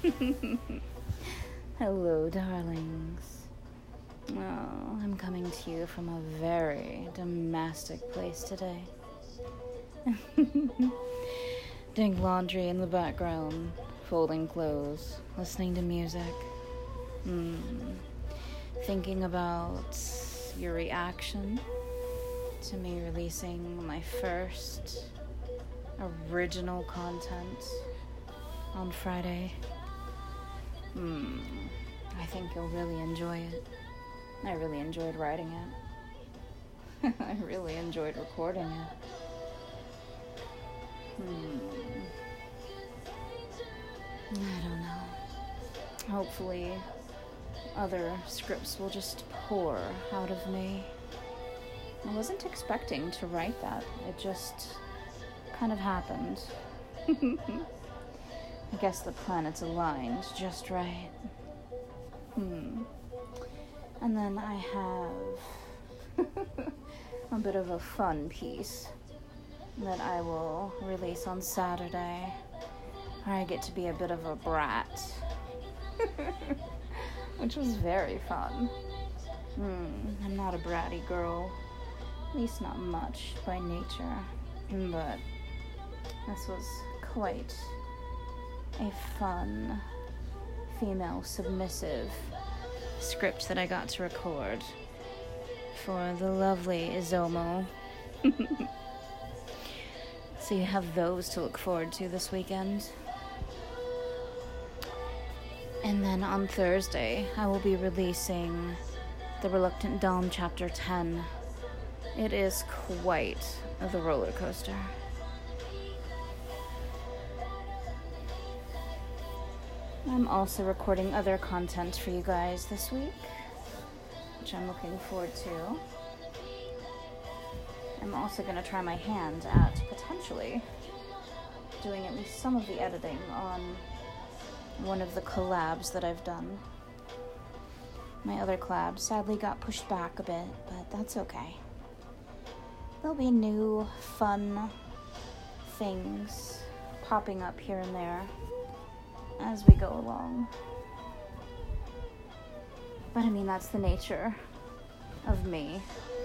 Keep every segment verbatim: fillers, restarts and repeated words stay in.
Hello, darlings. Oh, I'm coming to you from a very domestic place today. Doing laundry in the background, folding clothes, listening to music. Hmm. Thinking about your reaction to me releasing my first original content on Friday. Hmm. I think you'll really enjoy it. I really enjoyed writing it. I really enjoyed recording it. Hmm. I don't know. Hopefully, other scripts will just pour out of me. I wasn't expecting to write that. It just kind of happened. I guess the planets aligned just right. Hmm. And then I have a bit of a fun piece that I will release on Saturday, where I get to be a bit of a brat, which was very fun. Hmm. I'm not a bratty girl, at least not much by nature, but this was quite a fun female submissive script that I got to record for the lovely Izomo. So you have those to look forward to this weekend. And then on Thursday, I will be releasing The Reluctant Dom Chapter ten. It is quite the roller coaster. I'm also recording other content for you guys this week, which I'm looking forward to. I'm also going to try my hand at potentially doing at least some of the editing on one of the collabs that I've done. My other collab sadly got pushed back a bit, but that's okay. There'll be new, fun things popping up here and there as we go along. But I mean, that's the nature of me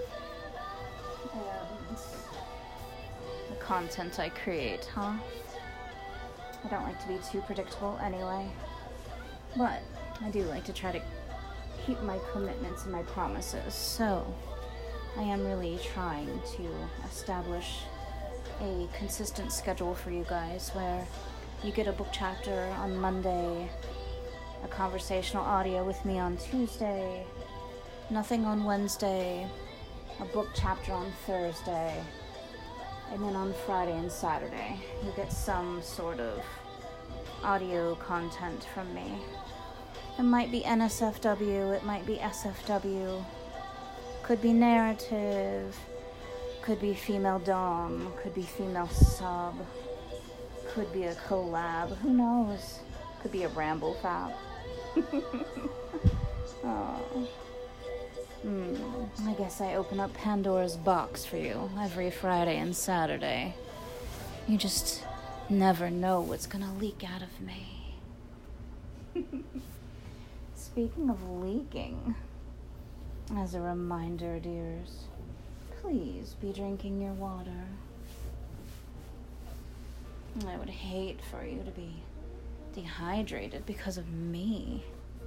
and the content I create, huh? I don't like to be too predictable anyway, but I do like to try to keep my commitments and my promises, so I am really trying to establish a consistent schedule for you guys where you get a book chapter on Monday, a conversational audio with me on Tuesday, nothing on Wednesday, a book chapter on Thursday, and then on Friday and Saturday, you get some sort of audio content from me. It might be N S F W, it might be S F W, could be narrative, could be female dom, could be female sub, could be a collab, who knows? Could be a ramble fab. Oh. Mm, I guess I open up Pandora's box for you every Friday and Saturday. You just never know what's gonna leak out of me. Speaking of leaking, as a reminder, dears, please be drinking your water. I would hate for you to be dehydrated because of me.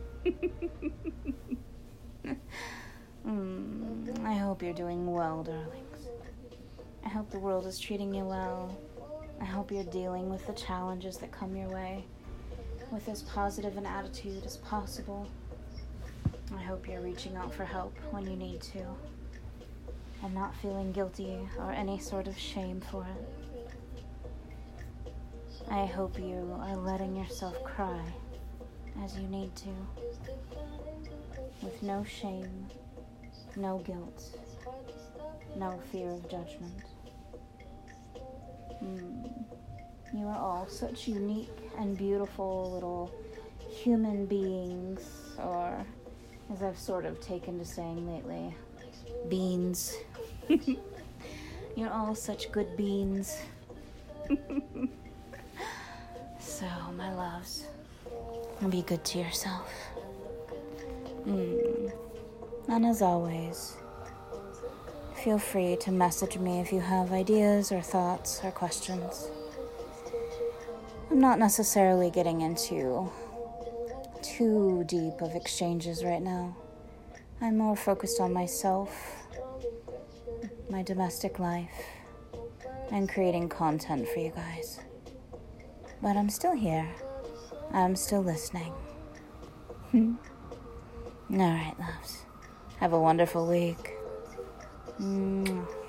mm, I hope you're doing well, darlings. I hope the world is treating you well. I hope you're dealing with the challenges that come your way with as positive an attitude as possible. I hope you're reaching out for help when you need to and not feeling guilty or any sort of shame for it. I hope you are letting yourself cry as you need to, with no shame, no guilt, no fear of judgment. Mm. You are all such unique and beautiful little human beings, or as I've sort of taken to saying lately, beans. You're all such good beans. So, my loves, And be good to yourself. Mm. And as always, feel free to message me if you have ideas or thoughts or questions. I'm not necessarily getting into too deep of exchanges right now. I'm more focused on myself, my domestic life, and creating content for you guys. But I'm still here. I'm still listening. Alright, loves. Have a wonderful week. Mwah.